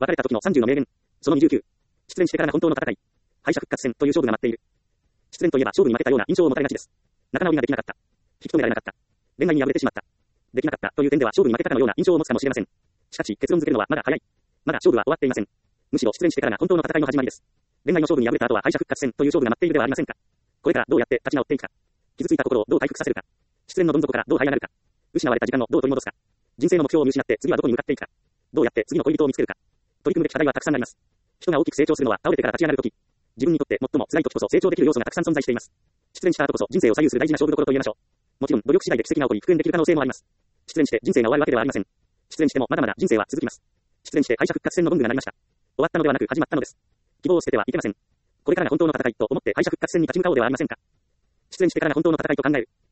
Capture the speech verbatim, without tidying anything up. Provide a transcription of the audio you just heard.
別れた時のさんじゅうの名言。そのにじゅうきゅう。失恋してからが本当の戦い。敗者復活戦という勝負が待っている。失恋といえば勝負に負けたような印象を持たれがちです。仲直りができなかった。引き止められなかった。恋愛に敗れてしまった。できなかったという点では勝負に負けたかのような印象を持つかもしれません。しかし結論付けるのはまだ早い。まだ勝負は終わっていません。むしろ失恋してからが本当の戦いの始まりです。恋愛の勝負に敗れた後は敗者復活戦という勝負が待っているではありませんか。これからどうやって立ち直っていくか。傷ついた心をどう回復させるか。失恋のどん底からどう這い上がるか。失われた時間をどう取り戻すか。人生の目標を見失って次はどこに向かっていくか。どうやって次の恋人を見つけるか。取り組むべき課題はたくさんあります。人が大きく成長するのは倒れてから立ち上がる時。自分にとって最も辛い時こそ成長できる要素がたくさん存在しています。失恋した後こそ人生を左右する大事な勝負どころと言えましょう。もちろん努力次第で奇跡が起こり復縁できる可能性もあります。失恋して人生が終わるわけではありません。失恋してもまだまだ人生は続きます。失恋して敗者復活戦のゴングが鳴りました。終わったのではなく始まったのです。希望を捨ててはいけません。これからが本当の戦いと思って敗者復活戦に立ち向かおうではありませんか。失恋してからが本当の戦いと考える。